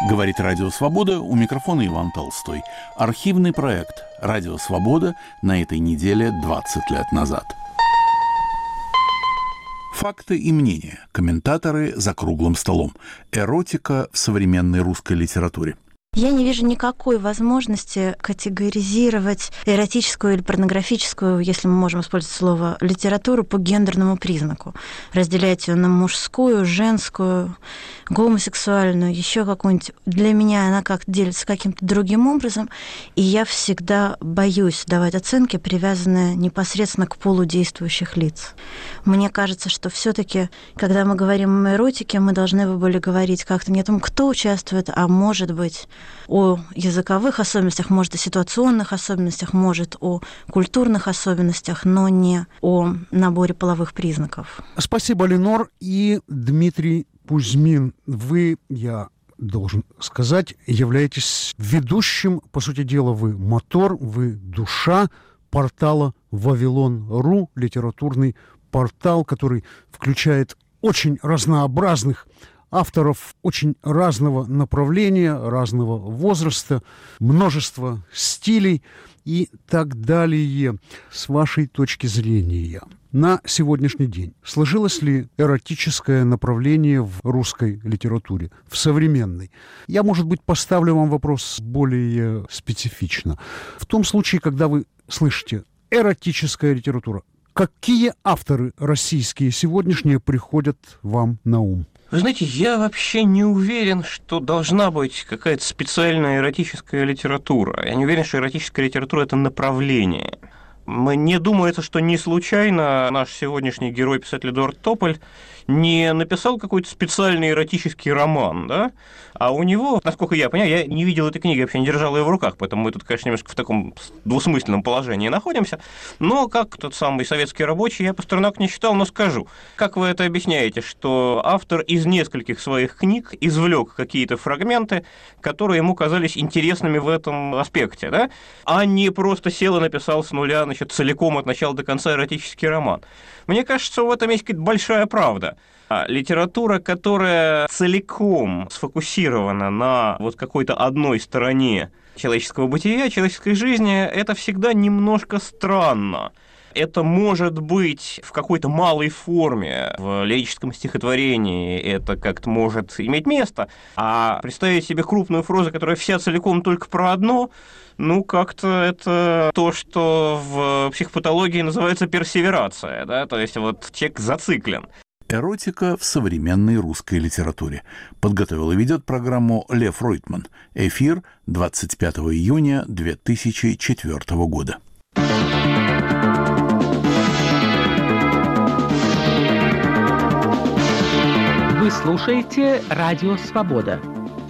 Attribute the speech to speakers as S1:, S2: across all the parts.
S1: Говорит Радио Свобода, у микрофона Иван Толстой. Архивный проект «Радио Свобода» на этой неделе 20 лет назад. Факты и мнения. Комментаторы за круглым столом. Эротика в современной русской литературе.
S2: Я не вижу никакой возможности категоризировать эротическую или порнографическую, если мы можем использовать слово, литературу по гендерному признаку. Разделять ее на мужскую, женскую, гомосексуальную, еще какую-нибудь. Для меня она как-то делится каким-то другим образом, и я всегда боюсь давать оценки, привязанные непосредственно к полу действующих лиц. Мне кажется, что все-таки, когда мы говорим о эротике, мы должны были говорить как-то не о том, кто участвует, а может быть о языковых особенностях, может, о ситуационных особенностях, может, о культурных особенностях, но не о наборе половых признаков.
S3: Спасибо, Ленор. И Дмитрий Кузьмин, вы, я должен сказать, являетесь ведущим, по сути дела, вы мотор, вы душа портала Вавилон.ру, литературный портал, который включает очень разнообразных авторов очень разного направления, разного возраста, множество стилей и так далее. С вашей точки зрения, на сегодняшний день сложилось ли эротическое направление в русской литературе, в современной? Я, может быть, поставлю вам вопрос более специфично. В том случае, когда вы слышите «эротическая литература», какие авторы российские сегодняшние приходят вам на ум?
S4: Вы знаете, я вообще не уверен, что должна быть какая-то специальная эротическая литература. Я не уверен, что эротическая литература – это направление. Мне думается, что не случайно наш сегодняшний герой, писатель Эдуард Тополь, не написал какой-то специальный эротический роман, да? А у него, насколько я понимаю, я не видел этой книги, вообще не держал ее в руках, поэтому мы тут, конечно, немножко в таком двусмысленном положении находимся, но как тот самый советский рабочий, я Пастернак не читал, но скажу, как вы это объясняете, что автор из нескольких своих книг извлек какие-то фрагменты, которые ему казались интересными в этом аспекте, да? А не просто сел и написал с нуля, значит, целиком от начала до конца эротический роман. Мне кажется, в этом есть какая-то большая правда. Литература, которая целиком сфокусирована на вот какой-то одной стороне человеческого бытия, человеческой жизни, это всегда немножко странно. Это может быть в какой-то малой форме, в лирическом стихотворении это как-то может иметь место, а представить себе крупную прозу, которая вся целиком только про одно, ну, как-то это то, что в психопатологии называется персеверация, да, то есть вот человек зациклен.
S1: Эротика в современной русской литературе. Подготовил и ведет программу Лев Ройтман. Эфир 25 июня 2004 года.
S5: Вы слушаете «Радио Свобода».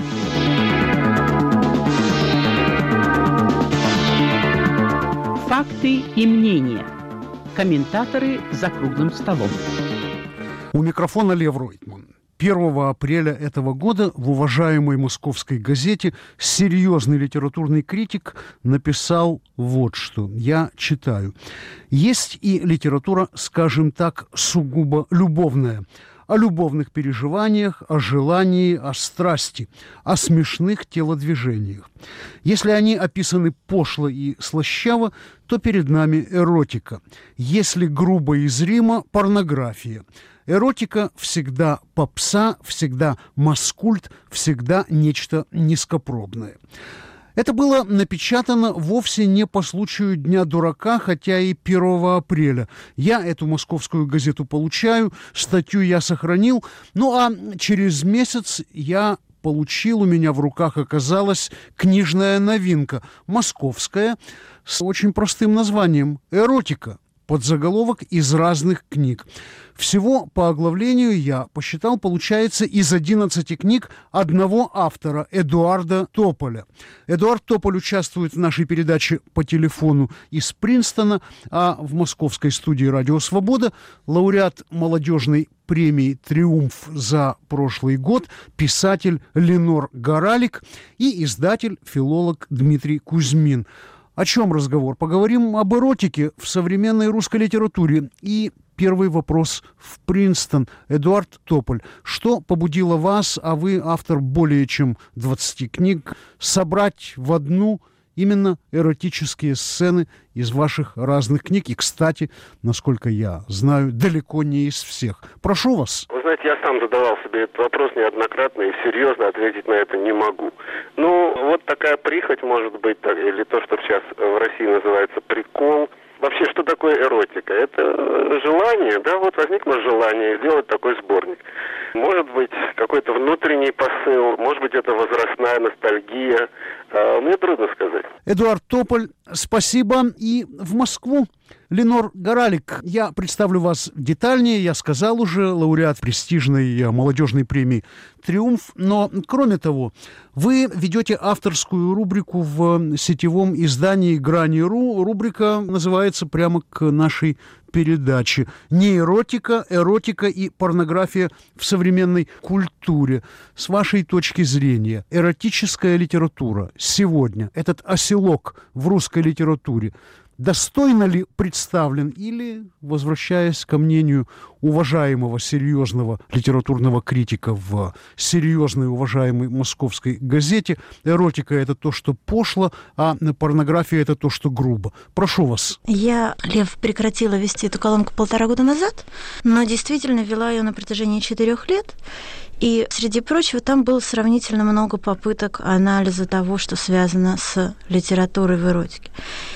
S5: Факты и мнения. Комментаторы за круглым столом.
S3: У микрофона Лев Ройтман. 1 апреля этого года в уважаемой московской газете серьезный литературный критик написал вот что. Я читаю. «Есть и литература, скажем так, сугубо любовная. О любовных переживаниях, о желании, о страсти, о смешных телодвижениях. Если они описаны пошло и слащаво, то перед нами эротика. Если грубо и зримо – порнография. Эротика всегда попса, всегда маскульт, всегда нечто низкопробное». Это было напечатано вовсе не по случаю Дня дурака, хотя и 1 апреля. Я эту московскую газету получаю, статью я сохранил. Ну а через месяц я получил, у меня в руках оказалась книжная новинка, московская, с очень простым названием «Эротика». Подзаголовок из разных книг. Всего по оглавлению я посчитал, получается, из 11 книг одного автора, Эдуарда Тополя. Эдуард Тополь участвует в нашей передаче по телефону из Принстона, а в московской студии «Радио Свобода» лауреат молодежной премии «Триумф» за прошлый год, писатель Ленор Горалик и издатель-филолог Дмитрий Кузьмин. О чем разговор? Поговорим об эротике в современной русской литературе. И первый вопрос в Принстон. Эдуард Тополь, что побудило вас, а вы автор более чем 20 книг, собрать в одну именно эротические сцены из ваших разных книг? И, кстати, насколько я знаю, далеко не из всех. Прошу вас.
S6: Вы знаете, я сам задавал себе этот вопрос неоднократно и серьезно ответить на это не могу. Ну, вот такая прихоть, может быть, или то, что сейчас в России называется прикол. Вообще, что такое эротика? Это желание, да, вот возникло желание сделать такой сборник. Может быть, какой-то внутренний посыл, может быть, это возрастная ностальгия. Мне трудно сказать.
S3: Эдуард Тополь, спасибо. И в Москву Ленор Горалик. Я представлю вас детальнее. Я сказал уже, лауреат престижной молодежной премии «Триумф». Но, кроме того, вы ведете авторскую рубрику в сетевом издании «Грани.ру». Рубрика называется прямо к нашей передаче «Неэротика, эротика и порнография в современной культуре». С вашей точки зрения, эротическая литература сегодня, этот оселок в русской литературе, достойно ли представлен или, возвращаясь ко мнению уважаемого серьезного литературного критика в серьезной уважаемой московской газете, эротика – это то, что пошло, а порнография – это то, что грубо. Прошу вас.
S2: Я, Лев, прекратила вести эту колонку 1,5 года назад, но действительно вела ее на протяжении 4 лет. И, среди прочего, там было сравнительно много попыток анализа того, что связано с литературой в эротике.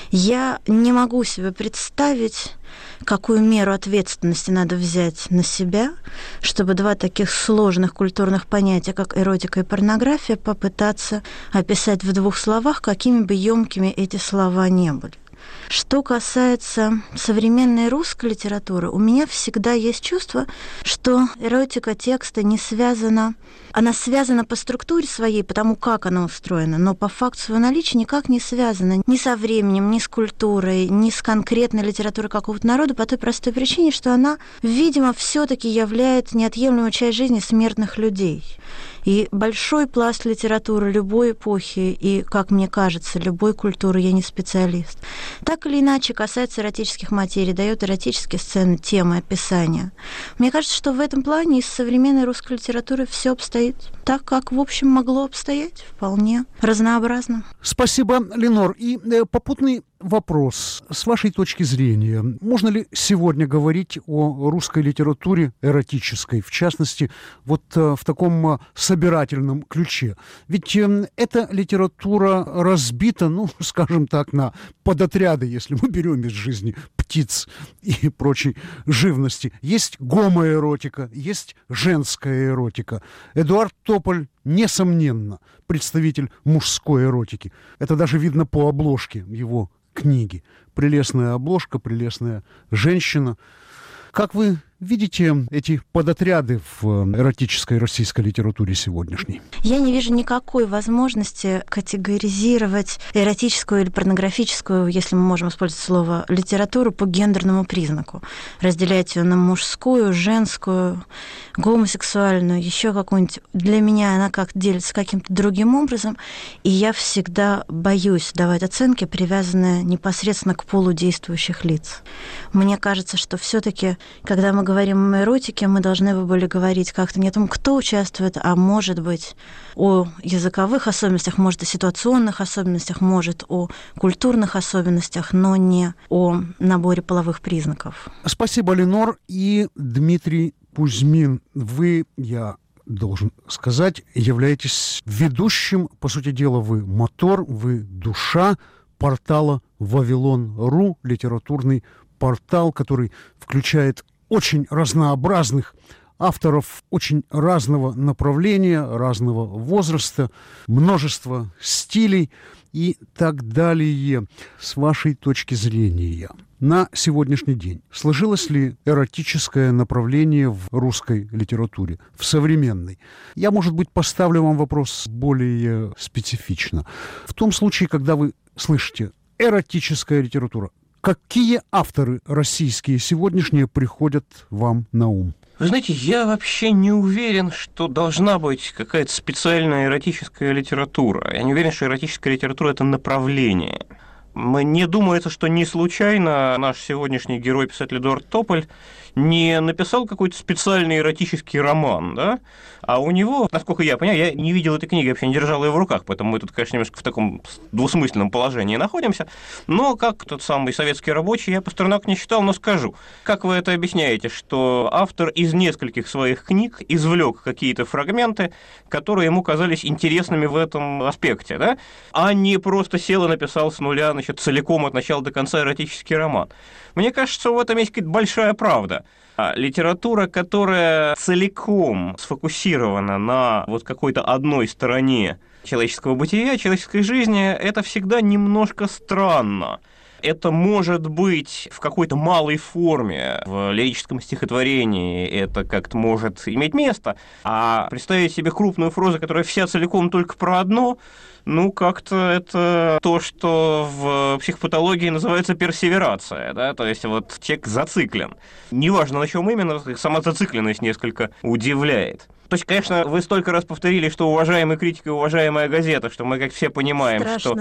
S2: Я не могу себе представить, какую меру ответственности надо взять на себя, чтобы два таких сложных культурных понятия, как эротика и порнография, попытаться описать в 2 словах, какими бы ёмкими эти слова не были. Что касается современной русской литературы, у меня всегда есть чувство, что эротика текста не связана, она связана по структуре своей, потому как она устроена, но по факту своего наличия никак не связана ни со временем, ни с культурой, ни с конкретной литературой какого-то народа, по той простой причине, что она, видимо, все-таки является неотъемлемой частью жизни смертных людей. И большой пласт литературы любой эпохи и, как мне кажется, любой культуры, я не специалист, так или иначе касается эротических материй, дает эротические сцены, темы, описания. Мне кажется, что в этом плане из современной русской литературы все обстоит так, как, в общем, могло обстоять, вполне разнообразно.
S3: Спасибо, Ленор. И попутный вопрос. С вашей точки зрения, можно ли сегодня говорить о русской литературе эротической, в частности, вот в таком собирательном ключе? Ведь эта литература разбита, ну, скажем так, на подотряды, если мы берем из жизни птиц и прочей живности. Есть гомоэротика, есть женская эротика. Эдуард Тополь, несомненно, представитель мужской эротики. Это даже видно по обложке его книги. Прелестная обложка, прелестная женщина. Как вы видите эти подотряды в эротической российской литературе сегодняшней?
S2: Я не вижу никакой возможности категоризировать эротическую или порнографическую, если мы можем использовать слово, литературу по гендерному признаку. Разделять ее на мужскую, женскую, гомосексуальную, еще какую-нибудь. Для меня она как делится каким-то другим образом, и я всегда боюсь давать оценки, привязанные непосредственно к полу действующих лиц. Мне кажется, что все-таки, когда мы говорим о эротике, мы должны были говорить как-то не о том, кто участвует, а может быть о языковых особенностях, может о ситуационных особенностях, может о культурных особенностях, но не о наборе половых признаков.
S3: Спасибо, Ленор. И Дмитрий Кузьмин, вы, я должен сказать, являетесь ведущим, по сути дела, вы мотор, вы душа портала Вавилон.ру, литературный портал, который включает очень разнообразных авторов, очень разного направления, разного возраста, множество стилей и так далее. С вашей точки зрения, на сегодняшний день сложилось ли эротическое направление в русской литературе, в современной? Я, может быть, поставлю вам вопрос более специфично. В том случае, когда вы слышите «эротическая литература», какие авторы российские сегодняшние приходят вам на ум?
S4: Вы знаете, я вообще не уверен, что должна быть какая-то специальная эротическая литература. Я не уверен, что эротическая литература – это направление. Мне думается, что не случайно наш сегодняшний герой, писатель Эдуард Тополь, не написал какой-то специальный эротический роман, да? А у него, насколько я понимаю, я не видел этой книги, вообще не держал ее в руках, поэтому мы тут, конечно, немножко в таком двусмысленном положении находимся, но как тот самый советский рабочий, я Пастернак не читал, но скажу. Как вы это объясняете, что автор из нескольких своих книг извлек какие-то фрагменты, которые ему казались интересными в этом аспекте, да? А не просто сел и написал с нуля, значит, целиком от начала до конца эротический роман? Мне кажется, в этом есть какая-то большая правда. Литература, которая целиком сфокусирована на вот какой-то одной стороне человеческого бытия, человеческой жизни, это всегда немножко странно. Это может быть в какой-то малой форме, в лирическом стихотворении это как-то может иметь место, а представить себе крупную прозу, которая вся целиком только про одно, ну, как-то это то, что в психопатологии называется персеверация, да, то есть вот человек зациклен. Неважно, на чем именно, сама зацикленность несколько удивляет. То есть, конечно, вы столько раз повторили, что уважаемый критик и уважаемая газета, что мы как все понимаем,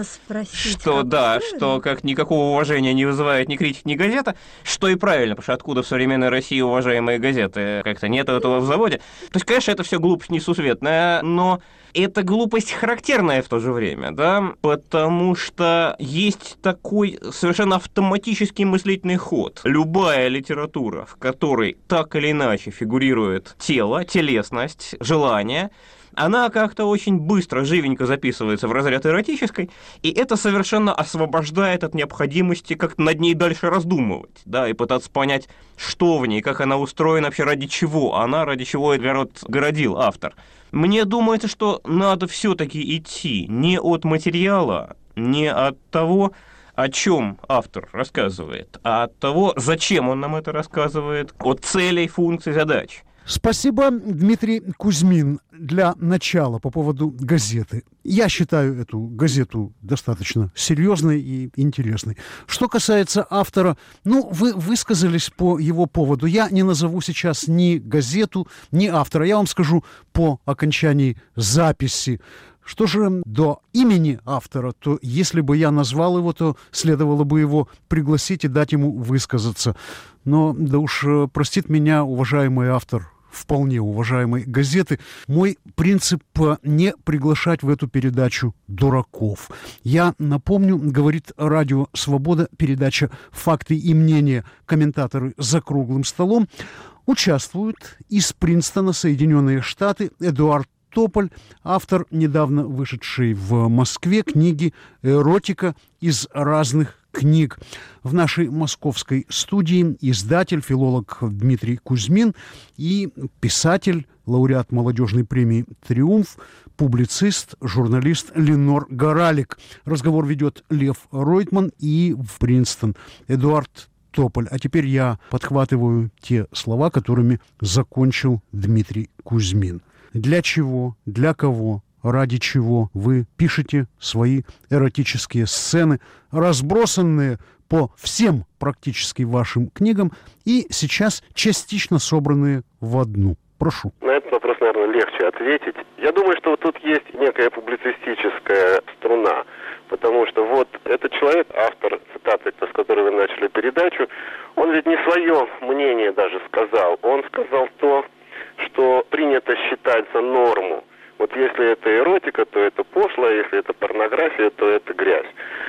S4: что как никакого уважения не вызывает ни критик, ни газета, что и правильно, потому что откуда в современной России уважаемые газеты? Как-то нет этого в заводе. То есть, конечно, это все глупость несусветная, но это глупость характерная в то же время, да, потому что есть такой совершенно автоматический мыслительный ход. Любая литература, в которой так или иначе фигурирует тело, телесность, желание, она как-то очень быстро, живенько записывается в разряд эротической, и это совершенно освобождает от необходимости как-то над ней дальше раздумывать, да, и пытаться понять, что в ней, как она устроена, вообще ради чего она, ради чего этот город городил автор. Мне думается, что надо все-таки идти не от материала, не от того, о чем автор рассказывает, а от того, зачем он нам это рассказывает, от целей, функций, задач.
S3: Спасибо, Дмитрий Кузьмин. Для начала по поводу газеты. Я считаю эту газету достаточно серьезной и интересной. Что касается автора, вы высказались по его поводу. Я не назову сейчас ни газету, ни автора. Я вам скажу по окончании записи. Что же до имени автора, то если бы я назвал его, то следовало бы его пригласить и дать ему высказаться. Но, да уж, простит меня уважаемый автор вполне уважаемой газеты, мой принцип не приглашать в эту передачу дураков. Я напомню, говорит Радио Свобода, передача «Факты и мнения», комментаторы «За круглым столом». Участвуют из Принстона, Соединенные Штаты, Эдуард Тополь, автор недавно вышедшей в Москве книги «Эротика из разных книг». В нашей московской студии издатель, филолог Дмитрий Кузьмин и писатель, лауреат молодежной премии «Триумф», публицист, журналист Ленор Горалик. Разговор ведет Лев Ройтман и в Принстон Эдуард Тополь. А теперь я подхватываю те слова, которыми закончил Дмитрий Кузьмин. Для чего, для кого, ради чего вы пишете свои эротические сцены, разбросанные по всем практически вашим книгам и сейчас частично собранные в одну? Прошу.
S6: На этот вопрос, наверное, легче ответить. Я думаю, что вот тут есть некая публицистическая струна, потому что вот этот человек, автор цитаты, с которой вы начали передачу, он ведь не свое мнение даже сказал. Он сказал то, что принято считать за норму. Вот если это эротика, то это пошло, если это порнография, то это грязь.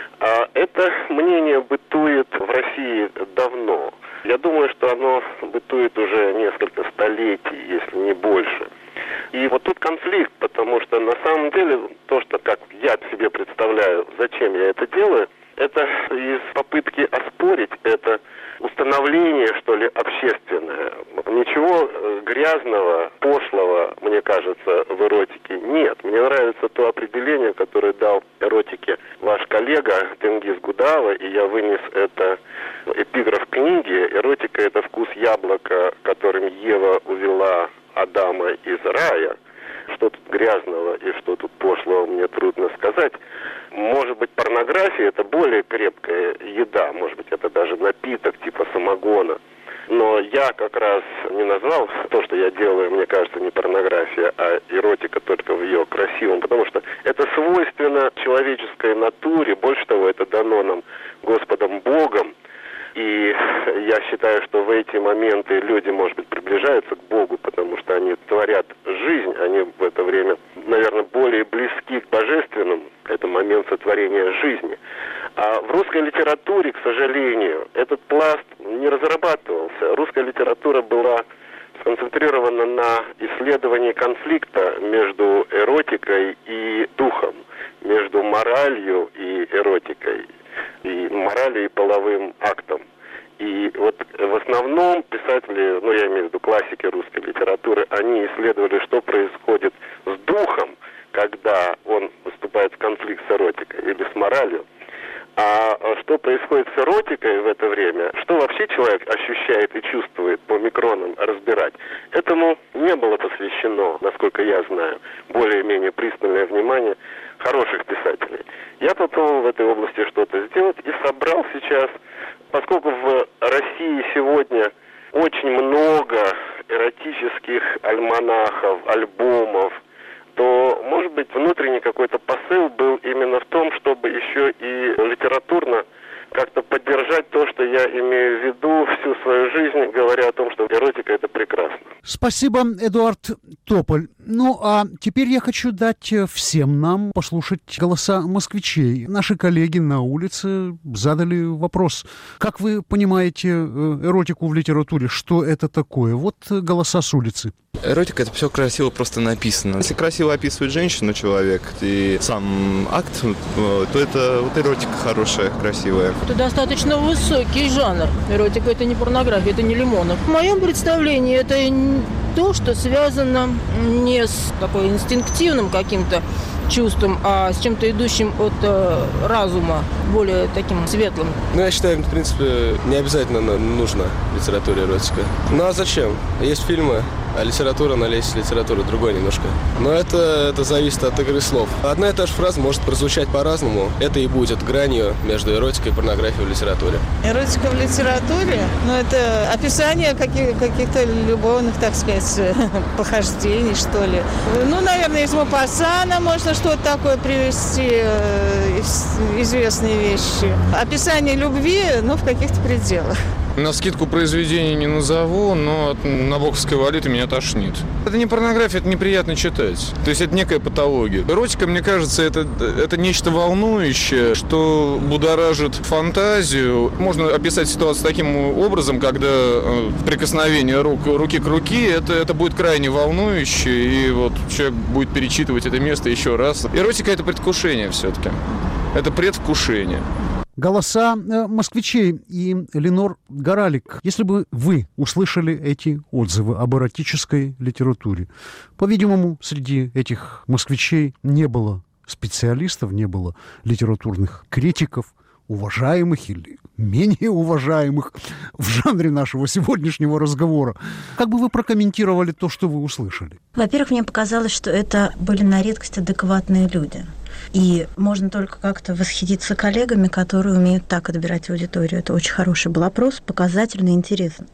S6: А это мнение бытует в России давно. Я думаю, что оно бытует уже несколько столетий, если не больше. И вот тут конфликт, потому что на самом деле то, что как я себе представляю, зачем я это делаю, это из попытки оспорить это установление, что ли, общественное. Ничего грязного, пошлого, мне кажется, в эротике нет. Мне нравится то определение, которое дал эротике ваш коллега Тенгиз Гудава, и я вынес это эпиграф книги. Эротика – это вкус яблока, которым Ева увела Адама из рая. Что тут грязного и что тут пошлого, мне трудно сказать. Может быть, порнография – это более крепкая еда, может быть, это даже напиток типа самогона. Но я как раз не назвал то, что я делаю, мне кажется, не порнография, а эротика только в ее красивом, потому что это свойственно человеческой натуре, больше того, это дано нам Господом Богом. И я считаю, что в эти моменты люди, может быть, приближаются к Богу, потому что они творят жизнь, они в это время, наверное, более близки к божественному. Это момент сотворения жизни. А в русской литературе, к сожалению, этот пласт не разрабатывался. Русская литература была сконцентрирована на исследовании конфликта между эротикой и духом, между моралью и эротикой, и моралью и половым актом. И вот в основном писатели, я имею в виду классики русской литературы, они исследовали, что происходит с духом, когда он вступает в конфликт с эротикой или с моралью. А что происходит с эротикой в это время, что вообще человек ощущает и чувствует по микронам разбирать, этому не было посвящено, насколько я знаю, более-менее пристальное внимание хороших писателей. Я попробовал в этой области что-то сделать и собрал сейчас, поскольку в России сегодня очень много эротических альманахов, альбомов, то, может быть, внутренний какой-то посыл был именно в том, чтобы еще и литературно как-то поддержать то, что я имею в виду всю свою жизнь, говоря о том, что эротика – это прекрасно.
S3: Спасибо, Эдуард Тополь. Ну, а теперь я хочу дать всем нам послушать голоса москвичей. Наши коллеги на улице задали вопрос. Как вы понимаете эротику в литературе? Что это такое? Вот голоса с улицы.
S7: Эротика – это все красиво просто написано. Если красиво описывает женщину человек и сам акт, то это вот эротика хорошая, красивая.
S8: Это достаточно высокий жанр. Эротика – это не порнография, это не Лимонов. В моем представлении это то, что связано не с такой инстинктивным каким-то чувством, а с чем-то идущим от разума, более таким светлым.
S9: Я считаю, в принципе, не обязательно нужна литература эротика. Ну а зачем? Есть фильмы, а литература на лестнице литературы другой немножко. Но это зависит от игры слов. Одна и та же фраза может прозвучать по-разному. Это и будет гранью между эротикой и порнографией в литературе.
S10: Эротика в литературе? Это описание каких-то любовных, так сказать, похождений, что ли. Наверное, из Мопассана можно что-то такое привести, известные вещи. Описание любви, в каких-то пределах.
S11: Навскидку произведения не назову, но от набоковской валюты меня тошнит. Это не порнография, это неприятно читать. То есть это некая патология. Эротика, мне кажется, это нечто волнующее, что будоражит фантазию. Можно описать ситуацию таким образом, когда прикосновение руки к руке, это будет крайне волнующе, и вот человек будет перечитывать это место еще раз. Эротика – это предвкушение все-таки. Это предвкушение.
S3: Голоса москвичей и Ленор Горалик. Если бы вы услышали эти отзывы об эротической литературе, по-видимому, среди этих москвичей не было специалистов, не было литературных критиков, уважаемых или менее уважаемых в жанре нашего сегодняшнего разговора. Как бы вы прокомментировали то, что вы услышали?
S2: Во-первых, мне показалось, что это были на редкость адекватные люди. И можно только как-то восхититься коллегами, которые умеют так отбирать аудиторию. Это очень хороший был опрос, показательный, интересный.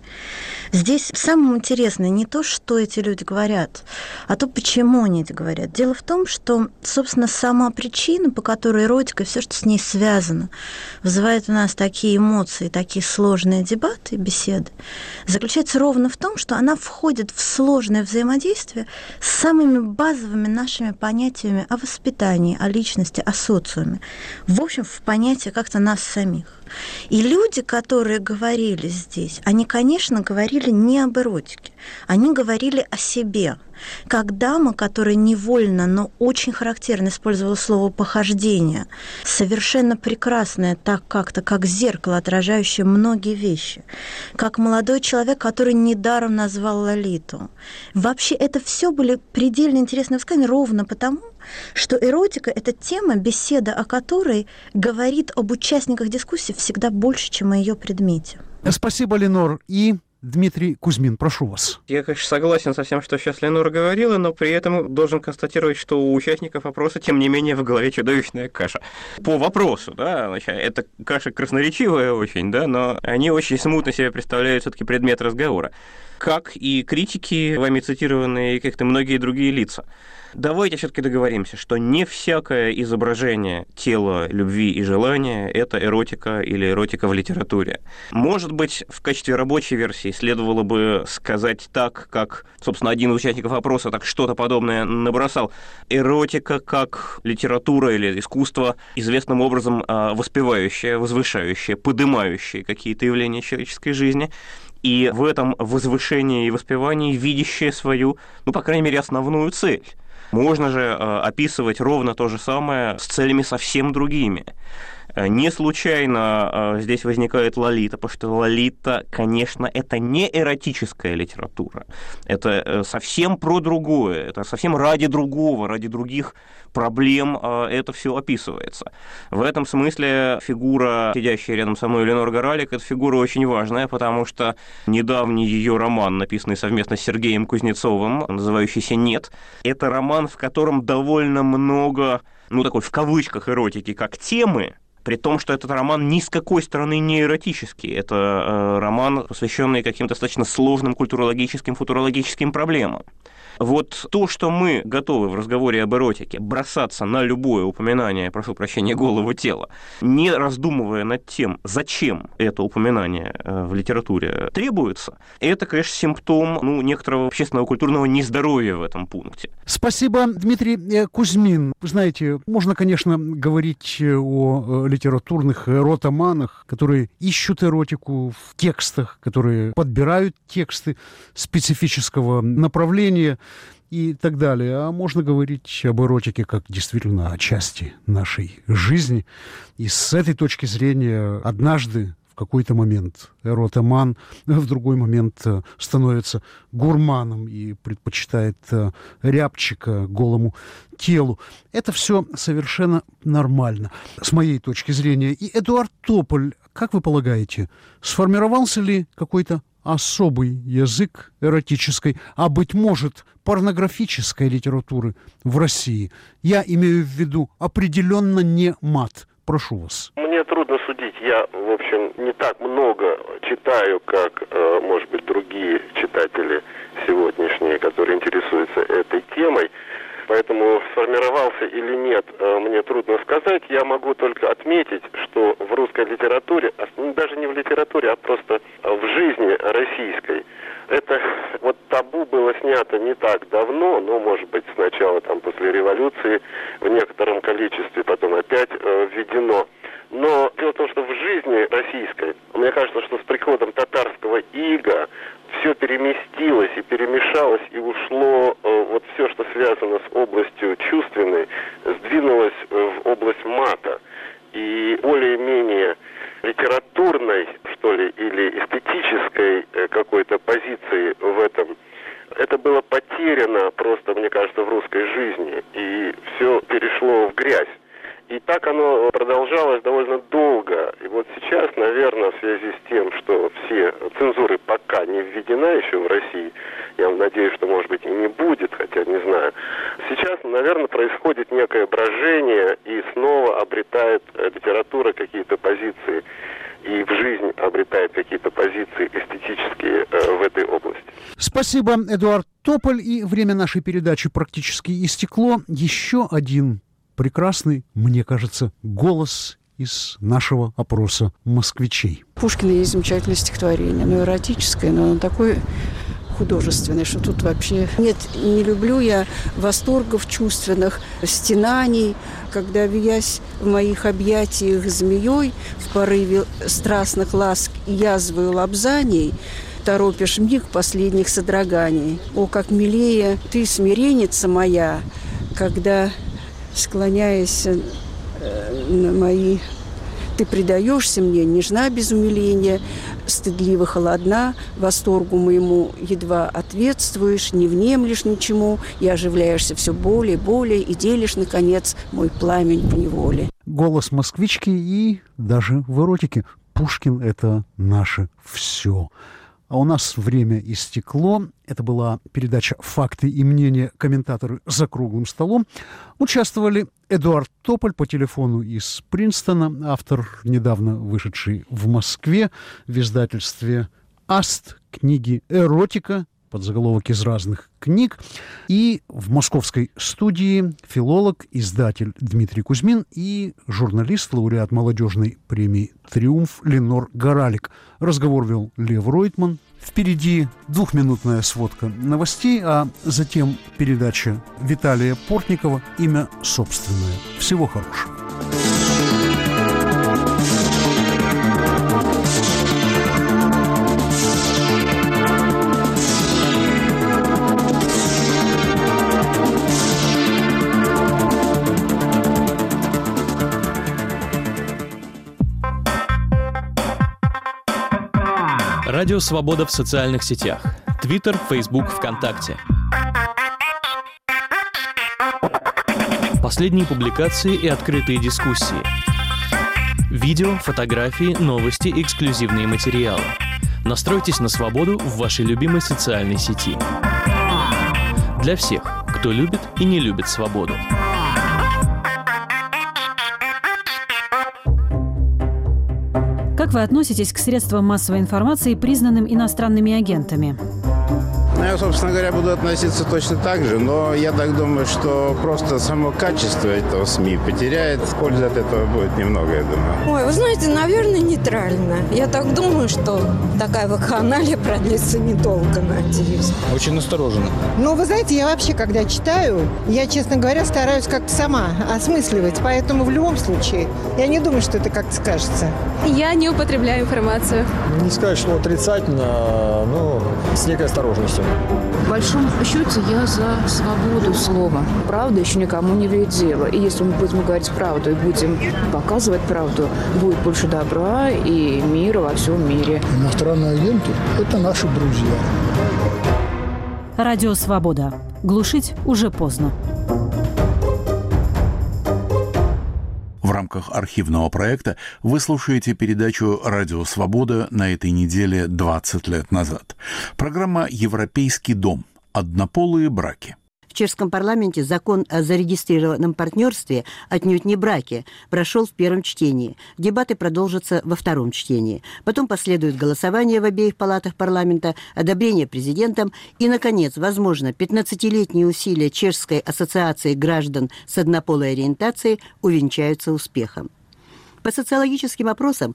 S2: Здесь самое интересное не то, что эти люди говорят, а то, почему они это говорят. Дело в том, что, собственно, сама причина, по которой эротика и все, что с ней связано, вызывает у нас такие эмоции, такие сложные дебаты и беседы, заключается ровно в том, что она входит в сложное взаимодействие с самыми базовыми нашими понятиями о воспитании, о личности, о социуме. В общем, в понятие как-то нас самих. И люди, которые говорили здесь, они, конечно, говорили не об эротике, они говорили о себе. Как дама, которая невольно, но очень характерно использовала слово «похождение», совершенно прекрасное, так как-то, как зеркало, отражающее многие вещи. Как молодой человек, который недаром назвал Лолиту. Вообще это все были предельно интересные высказывания ровно потому, что эротика – это тема, беседа о которой говорит об участниках дискуссии всегда больше, чем о ее предмете.
S3: Спасибо, Ленор. И Дмитрий Кузьмин, прошу вас.
S4: Я, конечно, согласен со всем, что сейчас Ленора говорила, но при этом должен констатировать, что у участников опроса, тем не менее, в голове чудовищная каша. По вопросу, да, значит, эта каша красноречивая очень, да, но они очень смутно себе представляют все-таки предмет разговора. как и критики, вами цитированные, как и многие другие лица. Давайте все-таки договоримся, что не всякое изображение тела, любви и желания – это эротика или эротика в литературе. Может быть, в качестве рабочей версии следовало бы сказать так, как, собственно, один из участников опроса так что-то подобное набросал. Эротика как литература или искусство, известным образом воспевающее, возвышающее, подымающее какие-то явления человеческой жизни, и в этом возвышении и воспевании видящее свою, по крайней мере, основную цель. Можно же описывать ровно то же самое с целями совсем другими. Не случайно здесь возникает Лолита, потому что Лолита, конечно, это не эротическая литература. Это совсем про другое, это совсем ради другого, ради других проблем это все описывается. В этом смысле фигура, сидящая рядом со мной, Ленор Горалик, это фигура очень важная, потому что недавний ее роман, написанный совместно с Сергеем Кузнецовым, называющийся «Нет», это роман, в котором довольно много, такой в кавычках эротики, как темы, при том, что этот роман ни с какой стороны не эротический. Это роман, посвященный каким-то достаточно сложным культурологическим, футурологическим проблемам. Вот то, что мы готовы в разговоре об эротике бросаться на любое упоминание, прошу прощения, голого тела, не раздумывая над тем, зачем это упоминание в литературе требуется, это, конечно, симптом некоторого общественного культурного нездоровья в этом пункте.
S3: Спасибо, Дмитрий Кузьмин. Вы знаете, можно, конечно, говорить о литературных эротоманах, которые ищут эротику в текстах, которые подбирают тексты специфического направления и так далее. А можно говорить об эротике как действительно о части нашей жизни. И с этой точки зрения однажды в какой-то момент эротоман, в другой момент становится гурманом и предпочитает рябчика голому телу. Это все совершенно нормально, с моей точки зрения. И Эдуард Тополь, как вы полагаете, сформировался ли какой-то особый язык эротической, а, быть может, порнографической литературы в России? Я имею в виду определенно не мат. Прошу вас.
S6: Мне трудно судить. Я, в общем, не так много читаю, как, может быть, другие читатели сегодняшние, которые интересуются этой темой. Поэтому сформировался или нет, мне трудно сказать. Я могу только отметить, что в русской литературе, даже не в литературе, а просто в жизни российской, это табу было снято не так давно, может быть, сначала после революции в некотором количестве, потом опять введено. Но дело в том, что в жизни российской, мне кажется, что с приходом татарского ига все переместилось и перемешалось, и ушло все, что связано с областью чувственной, сдвинулось в область мата. И более-менее литературной, что ли, или эстетической какой-то позиции в этом, это было потеряно просто, мне кажется, в русской жизни. И все перешло в грязь. И так оно продолжалось довольно долго. И сейчас, наверное, в связи с тем, что все цензуры пока не введена еще в России, я надеюсь, что, может быть, и не будет, хотя не знаю. Сейчас, наверное, происходит некое брожение, и снова обретает литература какие-то позиции, и в жизнь обретает какие-то позиции эстетические в этой области.
S3: Спасибо, Эдуард Тополь. И время нашей передачи практически истекло. Еще один прекрасный, мне кажется, голос из нашего опроса москвичей.
S12: Пушкина есть замечательное стихотворение, оно эротическое, но оно такое художественное, что тут вообще нет, не люблю я восторгов чувственных, стенаний, когда, виясь в моих объятиях змеей, в порыве страстных ласк и язвою лобзаний, торопишь миг последних содроганий. О, как милее ты, смиренница моя, когда, склоняясь на мои, ты предаешься мне, нежна без умиления, стыдливо холодна, восторгу моему едва ответствуешь, не внемлешь ничему, и оживляешься все более, более, и делишь, наконец, мой пламень по неволе.
S3: Голос москвички и даже в эротике. Пушкин — это наше все. А у нас время истекло. Это была передача «Факты и мнения. Комментаторы за круглым столом». Участвовали Эдуард Тополь по телефону из Принстона, автор, недавно вышедший в Москве в издательстве «Аст» книги «Эротика», подзаголовок из разных книг. И в московской студии филолог, издатель Дмитрий Кузьмин и журналист, лауреат молодежной премии «Триумф» Ленор Горалик. Разговор вел Лев Ройтман. Впереди 2-минутная сводка новостей, а затем передача Виталия Портникова «Имя собственное». Всего хорошего.
S13: Радио «Свобода» в социальных сетях. Твиттер, Фейсбук, ВКонтакте. Последние публикации и открытые дискуссии. Видео, фотографии, новости, эксклюзивные материалы. Настройтесь на свободу в вашей любимой социальной сети. Для всех, кто любит и не любит свободу.
S14: Как вы относитесь к средствам массовой информации, признанным иностранными агентами?
S15: Я, собственно говоря, буду относиться точно так же, но я так думаю, что просто само качество этого СМИ потеряет. Пользы от этого будет немного, я думаю.
S16: Ой, вы знаете, наверное, нейтрально. Я так думаю, что такая вакханалия продлится недолго, надеюсь.
S17: Очень настороженно.
S18: Ну, вы знаете, я вообще, когда читаю, я, честно говоря, стараюсь как-то сама осмысливать. Поэтому в любом случае, я не думаю, что это как-то скажется.
S19: Я не употребляю информацию.
S17: Не сказать, что отрицательно, но с некой осторожностью.
S20: В большом счете я за свободу слова. Правда еще никому не вредила. И если мы будем говорить правду и будем показывать правду, будет больше добра и мира во всем мире.
S21: Иностранные агенты – это наши друзья.
S14: Радио «Свобода». Глушить уже поздно.
S1: В рамках архивного проекта вы слушаете передачу «Радио Свобода» на этой неделе 20 лет назад. Программа «Европейский дом. Однополые браки».
S22: В чешском парламенте закон о зарегистрированном партнерстве, отнюдь не браке, прошел в первом чтении. Дебаты продолжатся во втором чтении. Потом последует голосование в обеих палатах парламента, одобрение президентом и, наконец, возможно, 15-летние усилия Чешской ассоциации граждан с однополой ориентацией увенчаются успехом. По социологическим опросам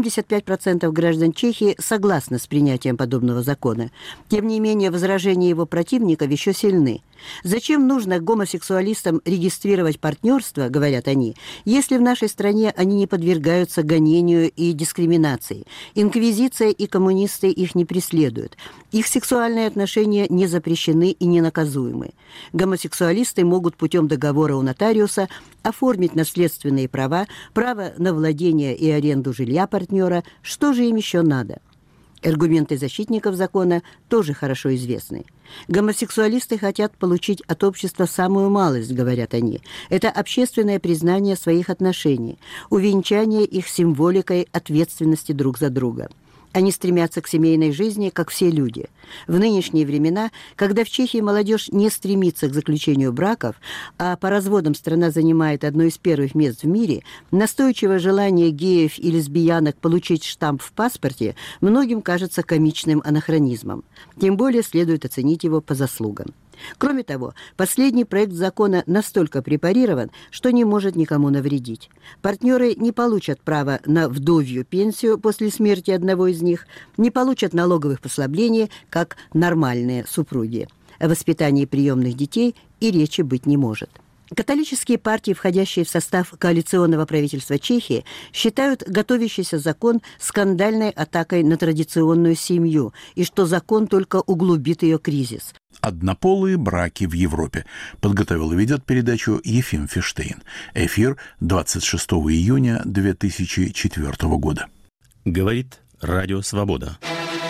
S22: 75% граждан Чехии согласны с принятием подобного закона. Тем не менее, возражения его противников еще сильны. Зачем нужно гомосексуалистам регистрировать партнерство, говорят они, если в нашей стране они не подвергаются гонению и дискриминации? Инквизиция и коммунисты их не преследуют. Их сексуальные отношения не запрещены и не наказуемы. Гомосексуалисты могут путем договора у нотариуса оформить наследственные права, право на владение и аренду жилья партнера. Что же им еще надо? Аргументы защитников закона тоже хорошо известны. Гомосексуалисты хотят получить от общества самую малость, говорят они. Это общественное признание своих отношений, увенчание их символикой ответственности друг за друга. Они стремятся к семейной жизни, как все люди. В нынешние времена, когда в Чехии молодежь не стремится к заключению браков, а по разводам страна занимает одно из первых мест в мире, настойчивое желание геев и лесбиянок получить штамп в паспорте многим кажется комичным анахронизмом. Тем более следует оценить его по заслугам. Кроме того, последний проект закона настолько препарирован, что не может никому навредить. Партнеры не получат права на вдовью пенсию после смерти одного из них, не получат налоговых послаблений, как нормальные супруги. О воспитании приемных детей и речи быть не может. Католические партии, входящие в состав коалиционного правительства Чехии, считают готовящийся закон скандальной атакой на традиционную семью и что закон только углубит ее кризис.
S1: «Однополые браки в Европе». Подготовил и ведет передачу Ефим Фиштейн. Эфир 26 июня 2004 года.
S23: Говорит Радио Свобода.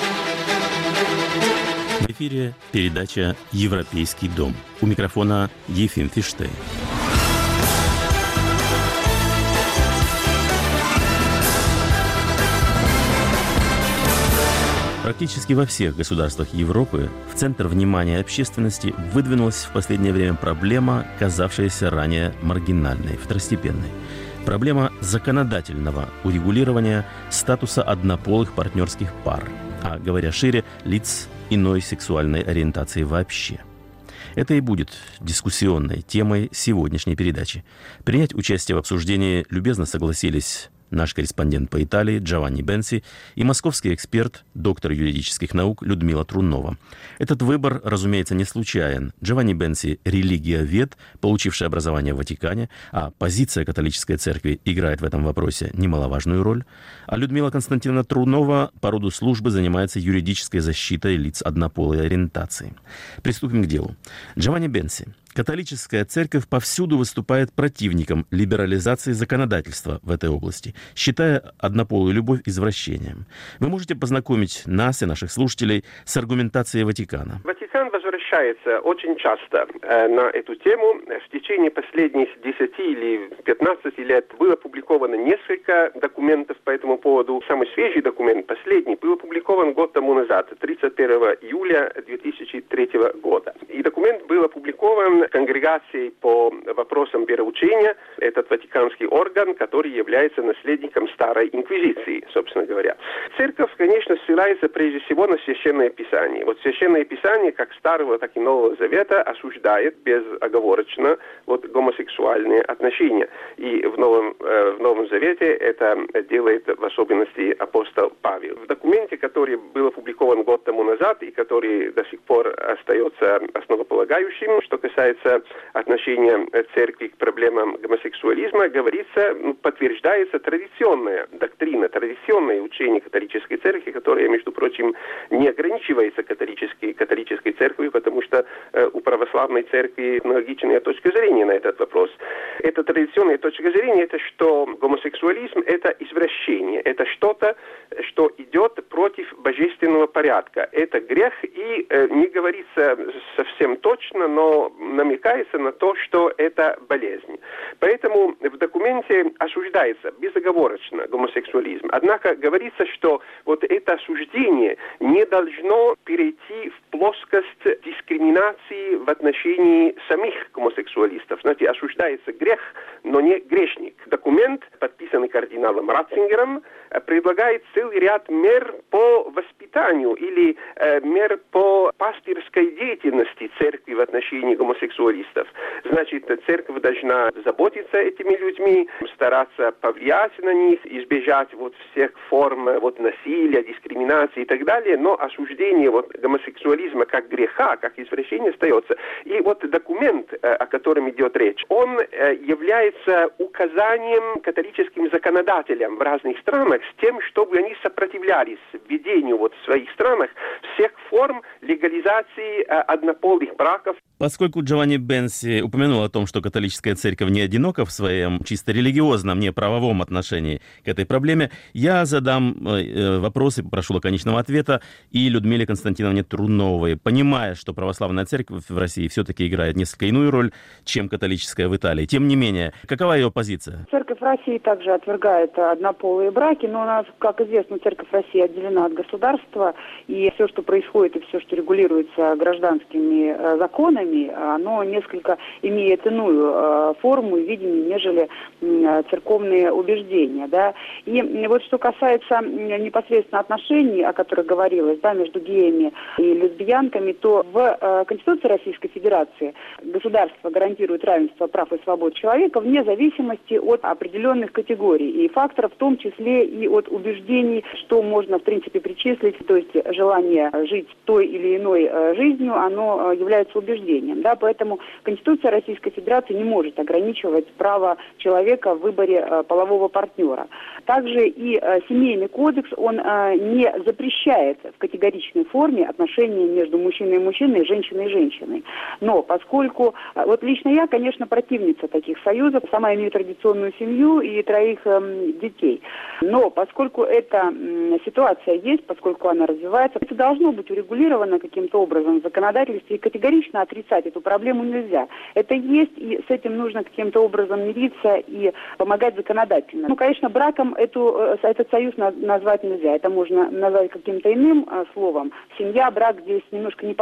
S23: В эфире передача «Европейский дом». У микрофона Ефим Фиштейн. Практически во всех государствах Европы в центр внимания общественности выдвинулась в последнее время проблема, казавшаяся ранее маргинальной, второстепенной. Проблема законодательного урегулирования статуса однополых партнерских пар. а, говоря шире, лиц иной сексуальной ориентации вообще. Это и будет дискуссионной темой сегодняшней передачи. Принять участие в обсуждении любезно согласились наш корреспондент по Италии Джованни Бенси и московский эксперт, доктор юридических наук Людмила Трунова. Этот выбор, разумеется, не случайен. Джованни Бенси – религиовед, получивший образование в Ватикане, а позиция католической церкви играет в этом вопросе немаловажную роль. А Людмила Константиновна Трунова по роду службы занимается юридической защитой лиц однополой ориентации. Приступим к делу. Джованни Бенси. Католическая церковь повсюду выступает противником либерализации законодательства в этой области, считая однополую любовь извращением. Вы можете познакомить нас и наших слушателей с аргументацией Ватикана.
S6: Ватикан возвращается очень часто на эту тему. В течение последних 10 или 15 лет было опубликовано несколько документов по этому поводу. Самый свежий документ, последний, был опубликован год тому назад, 31 июля 2003 года. И документ был опубликован конгрегацией по вопросам вероучения. Этот ватиканский орган, который является наследником Старой Инквизиции, собственно говоря. Церковь, конечно, ссылается прежде всего на Священное Писание. Вот Священное Писание, как Старого, так и Нового Завета, осуждает безоговорочно гомосексуальные отношения. И в Новом Завете это делает в особенности апостол Павел. В документе, который был опубликован год тому назад и который до сих пор остается основополагающим, что касается отношения церкви к проблемам гомосексуализма, говорится, подтверждается традиционная доктрина, традиционное учение католической церкви, которое, между прочим, не ограничивается католической церковью, потому что у православной церкви аналогичная точка зрения на этот вопрос. Эта традиционная точка зрения, это что гомосексуализм – это извращение, это что-то, что идет против божественного порядка. Это грех, и не говорится совсем точно, но намекается на то, что это болезнь. Поэтому в документе осуждается безоговорочно гомосексуализм. Однако говорится, что это осуждение не должно перейти в плоскость дискриминации в отношении самих гомосексуалистов. Знаете, осуждается грех, но не грешник. Документ, подписанный кардиналом Ратцингером, предлагает целый ряд мер по воспитанию или мер по пастырской деятельности церкви в отношении гомосексуалистов. Значит, церковь должна заботиться этими людьми, стараться повлиять на них, избежать всех форм насилия, дискриминации и так далее, но осуждение гомосексуализма как греха, как извращение остается. И документ, о котором идет речь, он является указанием католическим законодателям в разных странах с тем, чтобы они сопротивлялись введению в своих странах всех форм легализации однополых браков.
S23: Поскольку Джованни Бенси упомянул о том, что католическая церковь не одинока в своем чисто религиозном, не правовом отношении к этой проблеме, я задам вопрос и попрошу лаконичного ответа и Людмиле Константиновне Труновой, понимая, что православная церковь в России все-таки играет несколько иную роль, чем католическая в Италии. Тем не менее, какова ее позиция?
S20: Церковь России также отвергает однополые браки, но у нас, как известно, церковь России отделена от государства, и все, что происходит, и все, что регулируется гражданскими законами, оно несколько имеет иную форму и видение, нежели церковные убеждения. Да? И что касается непосредственно отношений, о которых говорилось, между геями и лесбиянками, то в Конституции Российской Федерации государство гарантирует равенство прав и свобод человека вне зависимости от определенных категорий и факторов, в том числе и от убеждений, что можно в принципе причислить, то есть желание жить той или иной жизнью, оно является убеждением. Да? Поэтому Конституция Российской Федерации не может ограничивать право человека в выборе полового партнера. Также и Семейный кодекс, он не запрещает в категоричной форме отношения между мужчиной и мужчиной, женщиной и женщиной. Но поскольку, лично я, конечно, противница таких союзов, сама имею традиционную семью и 3 детей. Но поскольку эта ситуация есть, поскольку она развивается, это должно быть урегулировано каким-то образом в законодательстве, и категорично отрицать эту проблему нельзя. Это есть, и с этим нужно каким-то образом мириться и помогать законодательно. Конечно, браком этот союз назвать нельзя. Это можно назвать каким-то иным словом. Семья, брак здесь немножко не подходит.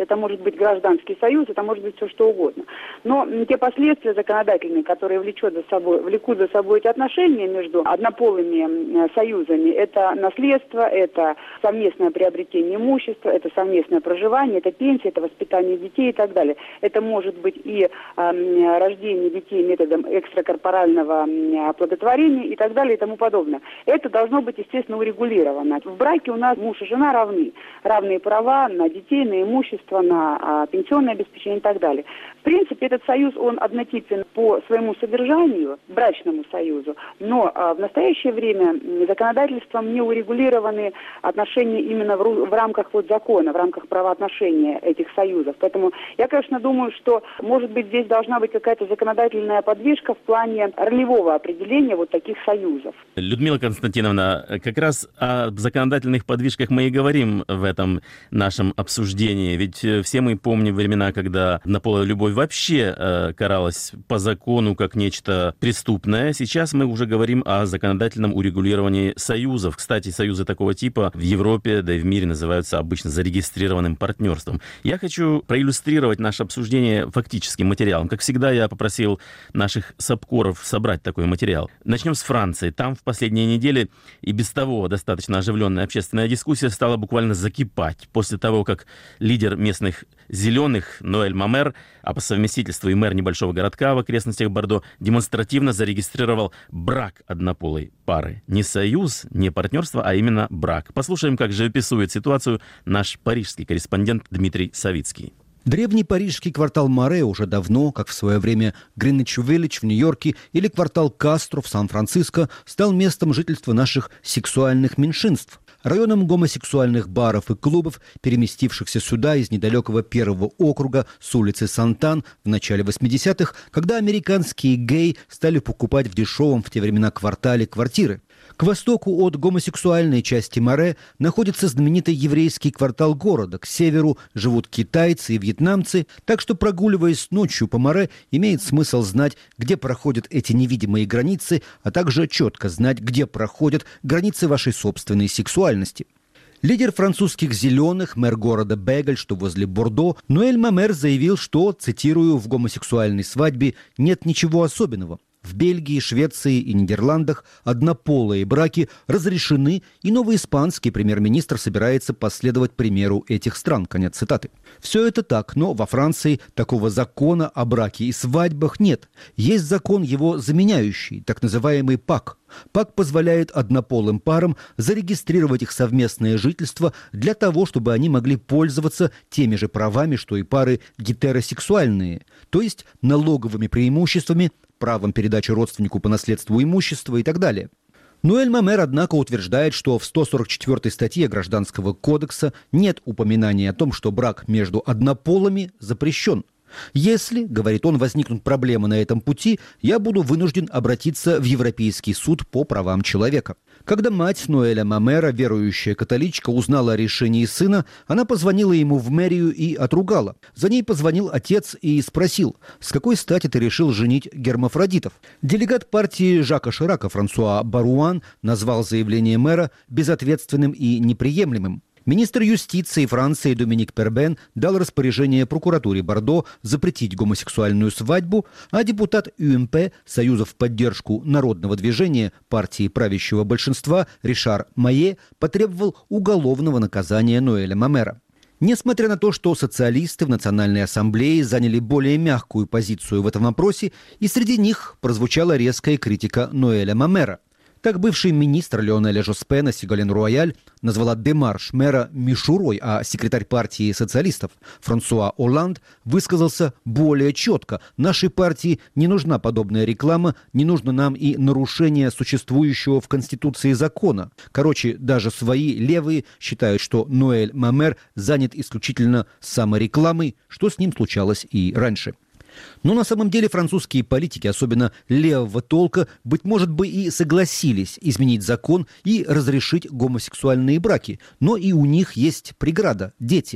S5: это может быть гражданский союз, это может быть все что угодно. Но те последствия законодательные, которые влекут за собой эти отношения между однополыми союзами, это наследство, это совместное приобретение имущества, это совместное проживание, это пенсия, это воспитание детей и так далее. Это может быть и рождение детей методом экстракорпорального оплодотворения и так далее и тому подобное. Это должно быть, естественно, урегулировано. В браке у нас муж и жена равны. Равные права на детей, на имущество, на пенсионное обеспечение и так далее. В принципе, этот союз, он однотипен по своему содержанию, брачному союзу, но в настоящее время законодательством не урегулированы отношения именно в рамках закона, в рамках правоотношения этих союзов. Поэтому я, конечно, думаю, что, может быть, здесь должна быть какая-то законодательная подвижка в плане ролевого определения таких союзов.
S23: Людмила Константиновна, как раз о законодательных подвижках мы и говорим в этом нашем обсуждении. Ведь все мы помним времена, когда однополая любовь вообще каралась по закону как нечто преступное. Сейчас мы уже говорим о законодательном урегулировании союзов. Кстати, союзы такого типа в Европе, да и в мире называются обычно зарегистрированным партнерством. Я хочу проиллюстрировать наше обсуждение фактическим материалом. Как всегда, я попросил наших сабкоров собрать такой материал. Начнем с Франции. Там в последние недели и без того достаточно оживленная общественная дискуссия стала буквально закипать после того, как лидер местных «зеленых» Ноэль Мамер, а по совместительству и мэр небольшого городка в окрестностях Бордо, демонстративно зарегистрировал брак однополой пары. Не союз, не партнерство, а именно брак. Послушаем, как живописует ситуацию наш парижский корреспондент Дмитрий Савицкий.
S7: Древний парижский квартал Море уже давно, как в свое время Гринвич-Виллидж в Нью-Йорке или квартал Кастро в Сан-Франциско, стал местом жительства наших сексуальных меньшинств. Районом гомосексуальных баров и клубов, переместившихся сюда из недалекого первого округа с улицы Сантан в начале 80-х, когда американские геи стали покупать в дешевом в те времена квартале квартиры. К востоку от гомосексуальной части Море находится знаменитый еврейский квартал города. К северу живут китайцы и вьетнамцы, так что, прогуливаясь ночью по Море, имеет смысл знать, где проходят эти невидимые границы, а также четко знать, где проходят границы вашей собственной сексуальности. Лидер французских «зеленых», мэр города Бегаль, что возле Бордо, Ноэль Мамер заявил, что, цитирую, «в гомосексуальной свадьбе нет ничего особенного». В Бельгии, Швеции и Нидерландах однополые браки разрешены, и новый испанский премьер-министр собирается последовать примеру этих стран. Конец цитаты. Все это так, но во Франции такого закона о браке и свадьбах нет. Есть закон, его заменяющий, так называемый ПАК. ПАК позволяет однополым парам зарегистрировать их совместное жительство для того, чтобы они могли пользоваться теми же правами, что и пары гетеросексуальные, то есть налоговыми преимуществами, правом передачи родственнику по наследству имущества и так далее. Ноэль Мамер, однако, утверждает, что в 144-й статье Гражданского кодекса нет упоминания о том, что брак между однополыми запрещен. Если, говорит он, возникнут проблемы на этом пути, я буду вынужден обратиться в Европейский суд по правам человека. Когда мать Ноэля Мамера, верующая католичка, узнала о решении сына, она позвонила ему в мэрию и отругала. За ней позвонил отец и спросил, с какой стати ты решил женить гермафродитов. Делегат партии Жака Ширака Франсуа Баруан назвал заявление мэра безответственным и неприемлемым. Министр юстиции Франции Доминик Пербен дал распоряжение прокуратуре Бордо запретить гомосексуальную свадьбу, а депутат ЮМП Союза в поддержку народного движения партии правящего большинства Ришар Майе потребовал уголовного наказания Ноэля Мамера. Несмотря на то, что социалисты в Национальной ассамблее заняли более мягкую позицию в этом вопросе, и среди них прозвучала резкая критика Ноэля Мамера. Так бывший министр Леонеля Жоспена Сигален Руаяль назвала демарш мэра мишурой, а секретарь партии социалистов Франсуа Олланд высказался более четко. Нашей партии не нужна подобная реклама, не нужно нам и нарушение существующего в Конституции закона. Короче, даже свои левые считают, что Ноэль Мамер занят исключительно саморекламой, что с ним случалось и раньше. Но на самом деле французские политики, особенно левого толка, быть может бы и согласились изменить закон и разрешить гомосексуальные браки. Но и у них есть преграда – дети.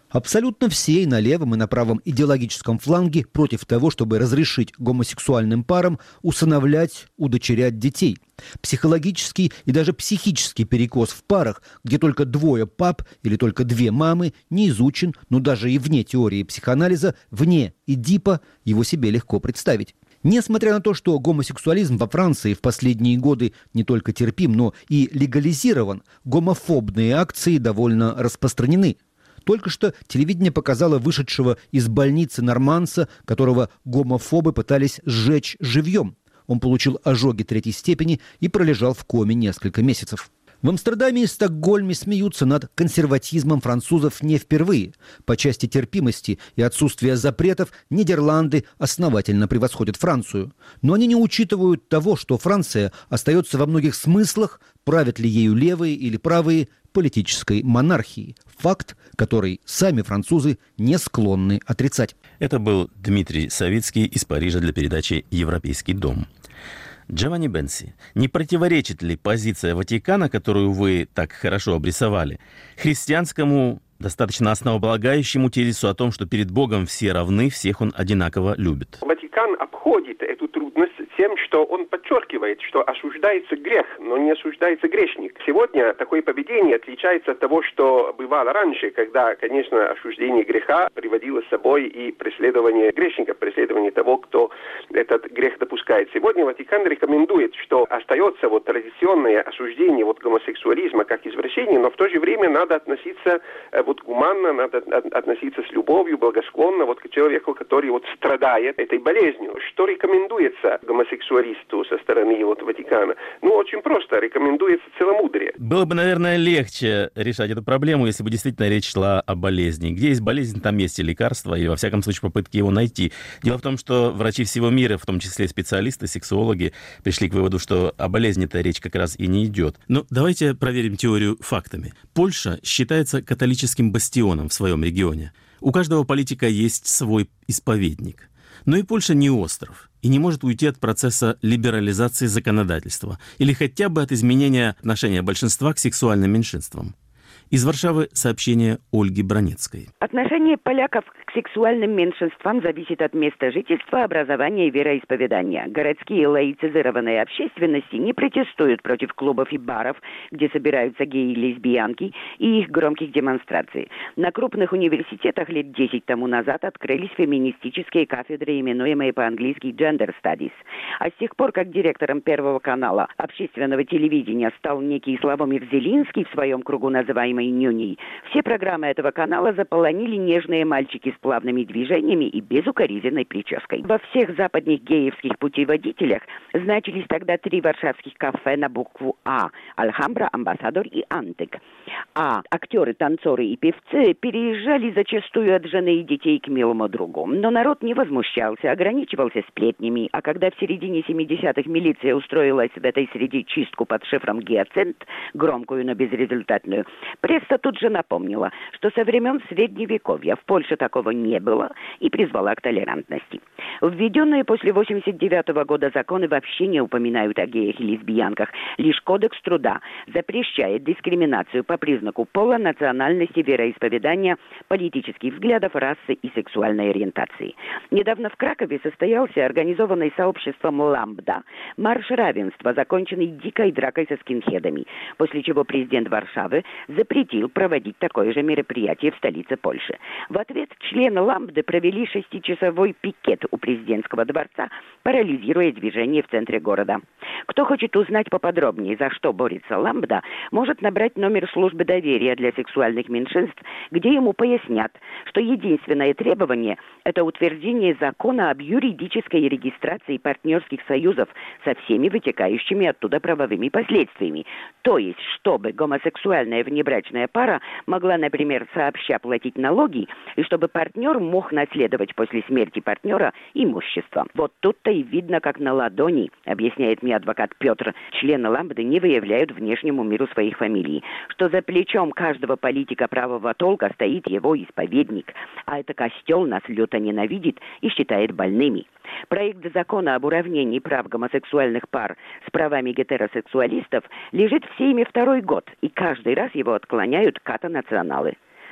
S7: Абсолютно все и на левом, и на правом идеологическом фланге против того, чтобы разрешить гомосексуальным парам усыновлять, удочерять детей. Психологический и даже психический перекос в парах, где только двое пап или только две мамы, не изучен, но даже и вне теории психоанализа, вне Эдипа, его себе легко представить. Несмотря на то, что гомосексуализм во Франции в последние годы не только терпим, но и легализирован, гомофобные акции довольно распространены. Только что телевидение показало вышедшего из больницы норманца, которого гомофобы пытались сжечь живьем. Он получил ожоги 3-й степени и пролежал в коме несколько месяцев. В Амстердаме и Стокгольме смеются над консерватизмом французов не впервые. По части терпимости и отсутствия запретов Нидерланды основательно превосходят Францию. Но они не учитывают того, что Франция остается во многих смыслах, правят ли ею левые или правые, политической монархии. Факт, который сами французы не склонны отрицать.
S23: Это был Дмитрий Савицкий из Парижа для передачи «Европейский дом». Джованни Бенси, не противоречит ли позиция Ватикана, которую вы так хорошо обрисовали, христианскому, достаточно основополагающему тезису о том, что перед Богом все равны, всех он одинаково любит?
S6: Ватикан обходит эту трудность тем, что он подчеркивает, что осуждается грех, но не осуждается грешник. Сегодня такое поведение отличается от того, что бывало раньше, когда, конечно, осуждение греха приводило с собой и преследование грешника, преследование того, кто этот грех допускает. Сегодня Ватикан рекомендует, что остается традиционное осуждение гомосексуализма как извращение, но в то же время надо относиться гуманно, надо относиться с любовью, благосклонно к человеку, который страдает этой болезнью. Что рекомендуется гомосексуалисту со стороны Ватикана? Очень просто. Рекомендуется целомудрие.
S23: Было бы, наверное, легче решать эту проблему, если бы действительно речь шла о болезни. Где есть болезнь, там есть и лекарство, или, во всяком случае, попытки его найти. Дело в том, что врачи всего мира, в том числе специалисты, сексуологи, пришли к выводу, что о болезни-то речь как раз и не идет. Но давайте проверим теорию фактами. Польша считается католическим бастионом в своем регионе. У каждого политика есть свой исповедник. Но и Польша не остров и не может уйти от процесса либерализации законодательства или хотя бы от изменения отношения большинства к сексуальным меньшинствам. Из Варшавы сообщение Ольги Бронецкой.
S8: Отношение поляков к сексуальным меньшинствам зависит от места жительства, образования и вероисповедания. Городские лаицизированные общественности не протестуют против клубов и баров, где собираются геи и лесбиянки, и их громких демонстраций. На крупных университетах лет 10 тому назад открылись феминистические кафедры, именуемые по-английски Gender Studies. А с тех пор, как директором Первого канала общественного телевидения стал некий Славомир Зелинский, в своем кругу называемый «Нюней», все программы этого канала заполонили нежные мальчики с плавными движениями и безукоризненной прической. Во всех западных геевских путеводителях значились тогда 3 варшавских кафе на букву «А» – «Альхамбра», «Амбассадор» и «Антик». А актеры, танцоры и певцы переезжали зачастую от жены и детей к милому другу. Но народ не возмущался, ограничивался сплетнями, а когда в середине 70-х милиция устроилась в этой среде чистку под шифром «Гиацинт», громкую, но безрезультатную, пресса тут же напомнила, что со времен Средневековья в Польше такого не было и призвала к толерантности. Введенные после 1989 года законы вообще не упоминают о геях и лесбиянках. Лишь Кодекс труда запрещает дискриминацию по признаку пола, национальности, вероисповедания, политических взглядов, расы и сексуальной ориентации. Недавно в Кракове состоялся организованный сообществом «Ламбда» марш равенства, законченный дикой дракой со скинхедами, после чего президент Варшавы запретил проводить такое же мероприятие в столице Польши. В ответ члены «Ламбды» провели 6-часовой пикет у президентского дворца, парализируя движение в центре города. Кто хочет узнать поподробнее, за что борется «Ламбда», может набрать номер службы доверия для сексуальных меньшинств, где ему пояснят, что единственное требование – это утверждение закона об юридической регистрации партнерских союзов со всеми вытекающими оттуда правовыми последствиями. То есть, чтобы гомосексуальная внебрачная пара могла, например, сообща платить налоги, и чтобы партнер мог наследовать после смерти партнера имущество. Вот тут-то и видно, как на ладони, объясняет мне адвокат Петр, члены «Ламбды» не выявляют внешнему миру своих фамилий, что за плечом каждого политика правого толка стоит его исповедник, а это костел нас люто ненавидит и считает больными. Проект закона об уравнении прав гомосексуальных пар с правами гетеросексуалистов лежит в Сейме 2-й год, и каждый раз его отклоняют ката-националы.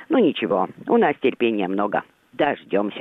S8: Ну ничего, у нас терпения много. Дождемся.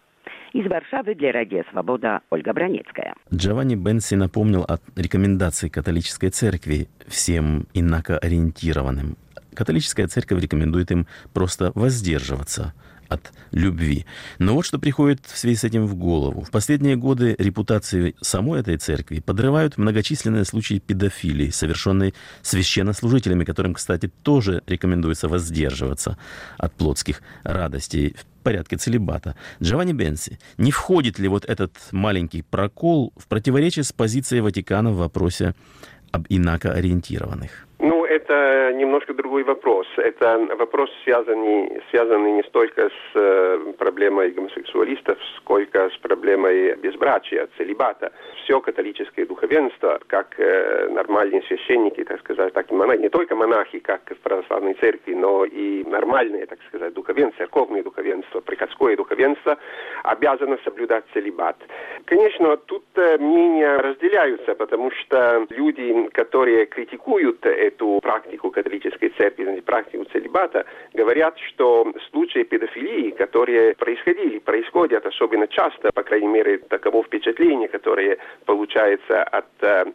S8: Из Варшавы для Радио Свобода Ольга Бронецкая.
S23: Джованни Бенси напомнил о рекомендации католической церкви всем инакоориентированным. Католическая церковь рекомендует им просто воздерживаться от любви. Но вот что приходит в связи с этим в голову. В последние годы репутацию самой этой церкви подрывают многочисленные случаи педофилии, совершенные священнослужителями, которым, кстати, тоже рекомендуется воздерживаться от плотских радостей в порядке целибата. Джованни Бенси, не входит ли вот этот маленький прокол в противоречие с позицией Ватикана в вопросе об инакоориентированных?
S6: Ну, это немножко другой вопрос. Это вопрос, связанный не столько с проблемой гомосексуалистов, сколько с проблемой безбрачия, целибата. Все католическое духовенство, как нормальные священники, так сказать, так и монахи, не только монахи, как в православной церкви, но и нормальные, так сказать, духовенство, церковное духовенство, приходское духовенство, обязано соблюдать целибат. Конечно, тут мнения разделяются, потому что люди, которые критикуют эту практику католической церкви, практику целибата, говорят, что случаи педофилии, которые происходят особенно часто, по крайней мере, таково впечатление, которое получается от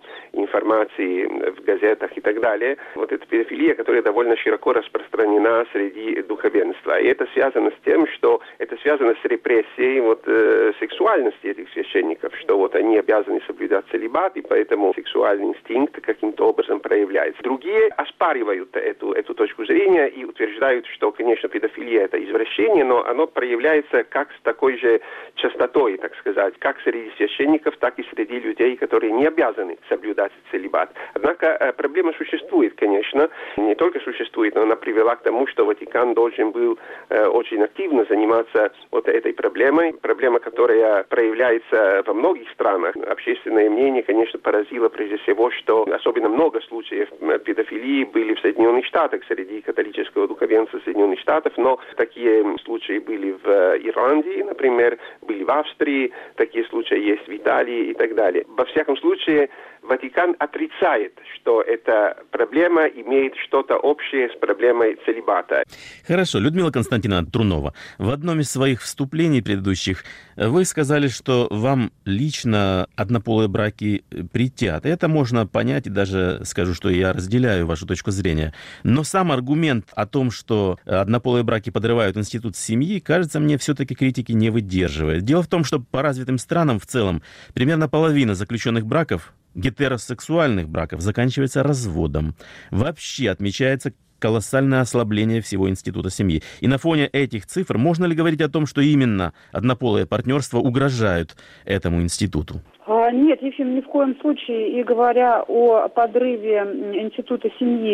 S6: информации в газетах и так далее, вот эта педофилия, которая довольно широко распространена среди духовенства. И это связано с тем, что это связано с репрессией сексуальности этих священников, что вот они обязаны соблюдать целибат, и поэтому сексуальный инстинкт каким-то образом проявляется. Другие оспаривают эту точку зрения и утверждают, что, конечно, педофилия – это извращение, но оно проявляется как с такой же частотой, так сказать, как среди священников, так и среди людей, которые не обязаны соблюдать целибат. Однако проблема существует, конечно, не только существует, но она привела к тому, что Ватикан должен был очень активно заниматься вот этой проблемой. Проблема, которая проявляется во многих странах. Общественное мнение, конечно, поразило прежде всего, что особенно много случаев педофилии были в Соединенных Штатах, среди католического духовенства Соединенных Штатов, но такие случаи были в Ирландии, например, были в Австрии, такие случаи есть в Италии и так далее. Во всяком случае, Ватикан отрицает, что эта проблема имеет что-то общее с проблемой целибата.
S23: Хорошо. Людмила Константиновна Трунова, в одном из своих вступлений предыдущих вы сказали, что вам лично однополые браки претят. Это можно понять, и даже скажу, что я разделяю вашу точку зрения. Но сам аргумент о том, что однополые браки подрывают институт семьи, кажется, мне все-таки критики не выдерживает. Дело в том, что по развитым странам в целом примерно половина заключенных браков, гетеросексуальных браков, заканчивается разводом. Вообще отмечается колоссальное ослабление всего института семьи. И на фоне этих цифр можно ли говорить о том, что именно однополые партнерства угрожают этому институту?
S5: Нет, Ефим, ни в коем случае. И говоря о подрыве института семьи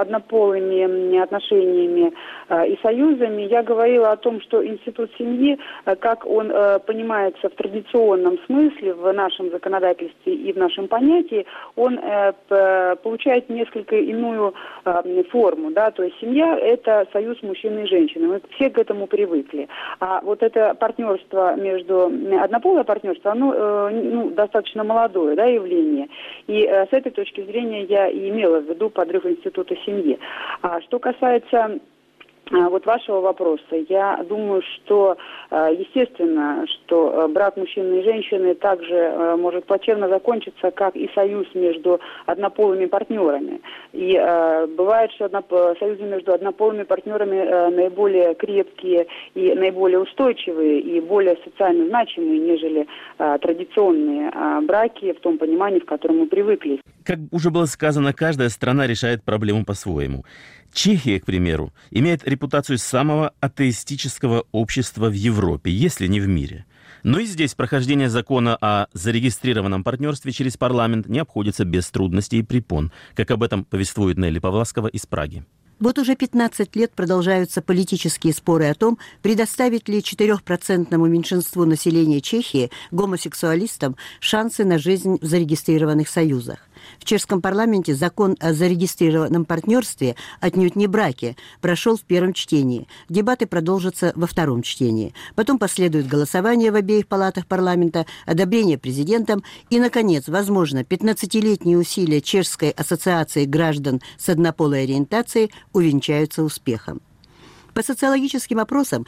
S5: однополыми отношениями и союзами, я говорила о том, что институт семьи, как он понимается в традиционном смысле, в нашем законодательстве и в нашем понятии, он получает несколько иную форму. Да? То есть семья – это союз мужчины и женщины. Мы все к этому привыкли. А вот это партнерство однополое партнерство, оно достаточно молодое, да, явление. И с этой точки зрения я и имела в виду подрыв института семьи. А что касается вот вашего вопроса, я думаю, что естественно, что брак мужчины и женщины также может плачевно закончиться, как и союз между однополыми партнерами. И бывает, что союзы между однополыми партнерами наиболее крепкие и наиболее устойчивые и более социально значимые, нежели традиционные браки в том понимании, в котором мы привыкли.
S23: Как уже было сказано, каждая страна решает проблему по-своему. Чехия, к примеру, имеет репутацию самого атеистического общества в Европе, если не в мире. Но и здесь прохождение закона о зарегистрированном партнерстве через парламент не обходится без трудностей и препон, как об этом повествует Нелли Павласкова из Праги.
S22: Вот уже 15 лет продолжаются политические споры о том, предоставить ли 4% меньшинству населения Чехии, гомосексуалистам, шансы на жизнь в зарегистрированных союзах. В чешском парламенте закон о зарегистрированном партнерстве, отнюдь не браке, прошел в первом чтении. Дебаты продолжатся во втором чтении. Потом последует голосование в обеих палатах парламента, одобрение президентом и, наконец, возможно, 15-летние усилия Чешской ассоциации граждан с однополой ориентацией увенчаются успехом. По социологическим опросам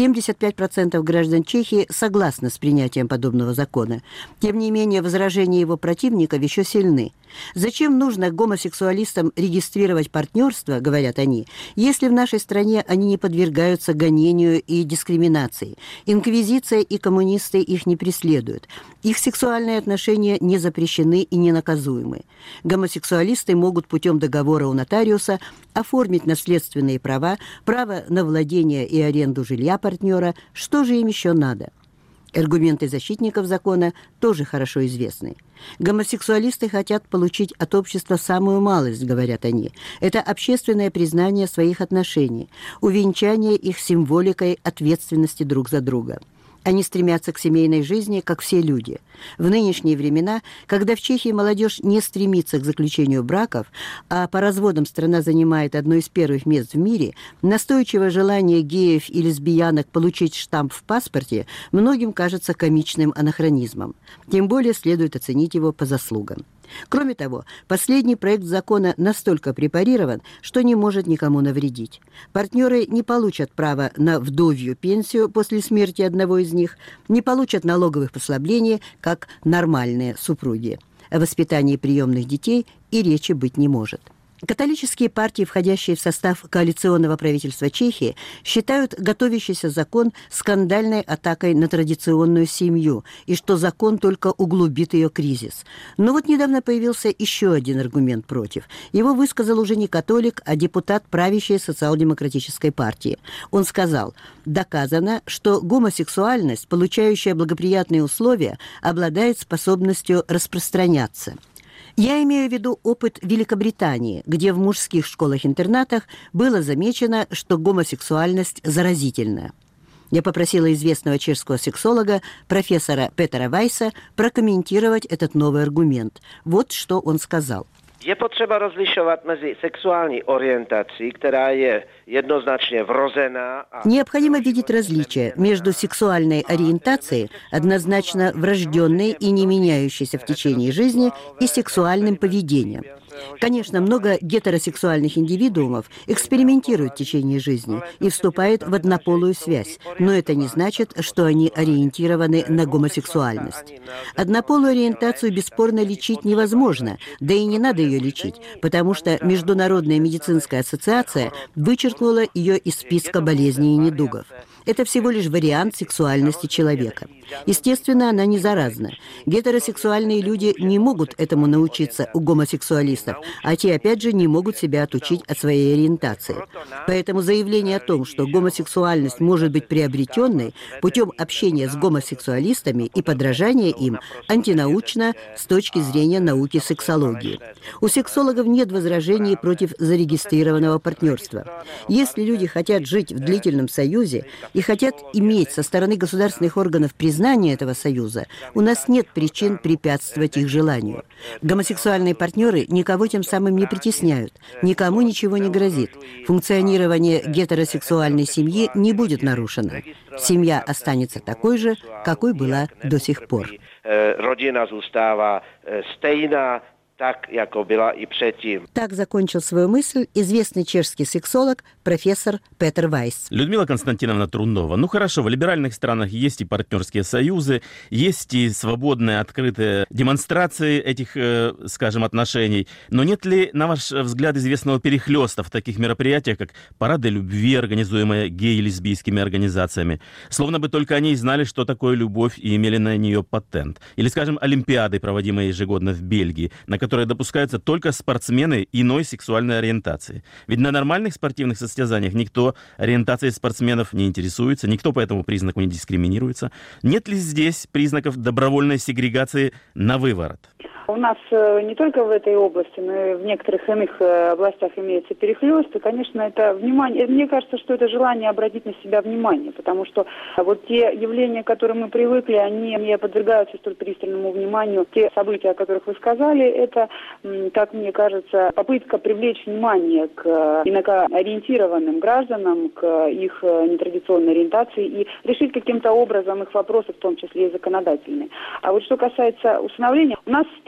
S22: 75% граждан Чехии согласны с принятием подобного закона. Тем не менее, возражения его противников еще сильны. Зачем нужно гомосексуалистам регистрировать партнерство, говорят они, если в нашей стране они не подвергаются гонению и дискриминации? Инквизиция и коммунисты их не преследуют. Их сексуальные отношения не запрещены и не наказуемы. Гомосексуалисты могут путем договора у нотариуса оформить наследственные права, право на владение и аренду жилья партнера. Что же им еще надо? Аргументы защитников закона тоже хорошо известны. Гомосексуалисты хотят получить от общества самую малость, говорят они. Это общественное признание своих отношений, увенчание их символикой ответственности друг за друга. Они стремятся к семейной жизни, как все люди. В нынешние времена, когда в Чехии молодежь не стремится к заключению браков, а по разводам страна занимает одно из первых мест в мире, настойчивое желание геев и лесбиянок получить штамп в паспорте многим кажется комичным анахронизмом. Тем более следует оценить его по заслугам. Кроме того, последний проект закона настолько препарирован, что не может никому навредить. Партнеры не получат права на вдовью пенсию после смерти одного из них, не получат налоговых послаблений, как нормальные супруги. О воспитании приемных детей и речи быть не может. Католические партии, входящие в состав коалиционного правительства Чехии, считают готовящийся закон скандальной атакой на традиционную семью, и что закон только углубит ее кризис. Но вот недавно появился еще один аргумент против. Его высказал уже не католик, а депутат правящей социал-демократической партии. Он сказал: доказано, что гомосексуальность, получающая благоприятные условия, обладает способностью распространяться. Я имею в виду опыт Великобритании, где в мужских школах-интернатах было замечено, что гомосексуальность заразительна. Я попросила известного чешского сексолога, профессора Петера Вайса, прокомментировать этот новый аргумент. Вот что он сказал.
S9: Je potřeba rozlišovat mezi sexuální orientací, která je jednoznačně vrozená.
S22: Необходимо видеть различия между сексуальной ориентацией, однозначно врожденной и не меняющейся в течение жизни, и сексуальным поведением. Конечно, много гетеросексуальных индивидуумов экспериментируют в течение жизни и вступают в однополую связь, но это не значит, что они ориентированы на гомосексуальность. Однополую ориентацию бесспорно лечить невозможно, да и не надо ее лечить, потому что Международная медицинская ассоциация вычеркнула ее из списка болезней и недугов. Это всего лишь вариант сексуальности человека. Естественно, она не заразна. Гетеросексуальные люди не могут этому научиться у гомосексуалистов, а те, опять же, не могут себя отучить от своей ориентации. Поэтому заявление о том, что гомосексуальность может быть приобретенной путем общения с гомосексуалистами и подражания им, антинаучно с точки зрения науки сексологии. У сексологов нет возражений против зарегистрированного партнерства. Если люди хотят жить в длительном союзе и хотят иметь со стороны государственных органов признание этого союза, у нас нет причин препятствовать их желанию. Гомосексуальные партнеры никого тем самым не притесняют, никому ничего не грозит. Функционирование гетеросексуальной семьи не будет нарушено. Семья останется такой же, какой была до сих пор.
S9: Родина зůstává stejná, так, jako byla и předtím.
S22: Так закончил свою мысль известный чешский сексолог профессор Петер Вайс.
S23: Людмила Константиновна Трунова. Ну хорошо, в либеральных странах есть и партнерские союзы, есть и свободные, открытые демонстрации этих, скажем, отношений. Но нет ли, на ваш взгляд, известного перехлёста в таких мероприятиях, как парады любви, организуемые гей-лесбийскими организациями? Словно бы только они и знали, что такое любовь, и имели на нее патент. Или, скажем, олимпиады, проводимые ежегодно в Бельгии, на которые допускаются только спортсмены иной сексуальной ориентации. Ведь на нормальных спортивных состязаниях никто ориентацией спортсменов не интересуется, никто по этому признаку не дискриминируется. Нет ли здесь признаков добровольной сегрегации на выворот?
S5: У нас не только в этой области, но и в некоторых иных областях имеется перехлёст. И, конечно, это внимание. Мне кажется, что это желание обратить на себя внимание, потому что вот те явления, к которым мы привыкли, они не подвергаются столь пристальному вниманию. Те события, о которых вы сказали, это, как мне кажется, попытка привлечь внимание к инакоориентированным гражданам, к их нетрадиционной ориентации и решить каким-то образом их вопросы, в том числе и законодательные. А вот что касается усыновления, у нас в стране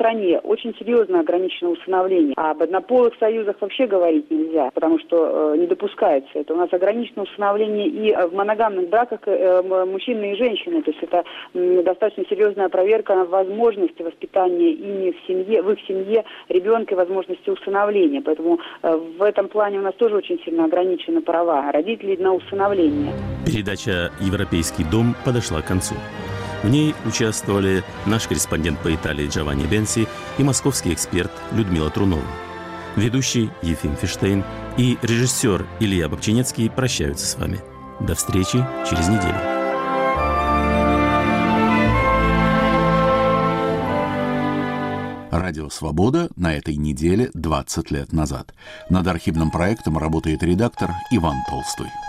S5: стране очень серьезно ограничено усыновление. А об однополых союзах вообще говорить нельзя, потому что не допускается это. У нас ограничено усыновление и в моногамных браках мужчины и женщины. То есть это достаточно серьезная проверка на возможности воспитания ими в их семье ребенка и возможности усыновления. Поэтому в этом плане у нас тоже очень сильно ограничены права родителей на усыновление.
S23: Передача «Европейский дом» подошла к концу. В ней участвовали наш корреспондент по Италии Джованни Бенси и московский эксперт Людмила Трунова. Ведущий Ефим Фиштейн и режиссер Илья Бобчинецкий прощаются с вами. До встречи через неделю.
S1: Радио «Свобода» на этой неделе 20 лет назад. Над архивным проектом работает редактор Иван Толстой.